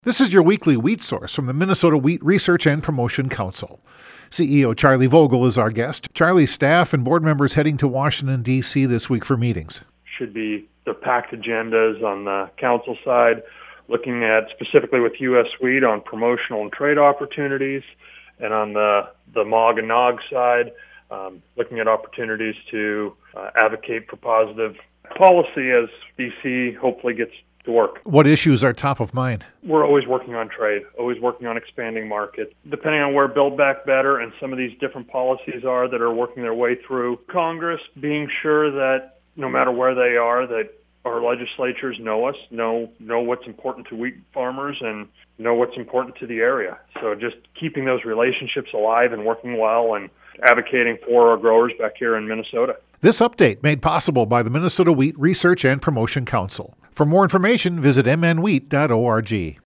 This is your weekly wheat source from the Minnesota Wheat Research and Promotion Council. CEO Charlie Vogel is our guest. Charlie's staff and board members heading to Washington, D.C. this week for meetings. Should be the packed agendas on the council side, looking at specifically with U.S. Wheat on promotional and trade opportunities, and on the MOG and NOG side, looking at opportunities to advocate for positive policy as D.C. hopefully gets to work. What issues are top of mind? We're always working on trade, always working on expanding markets. Depending on where Build Back Better and some of these different policies are that are working their way through Congress, being sure that no matter where they are, that our legislatures know us, know what's important to wheat farmers and know what's important to the area. So just keeping those relationships alive and working well and advocating for our growers back here in Minnesota. This update made possible by the Minnesota Wheat Research and Promotion Council. For more information, visit mnwheat.org.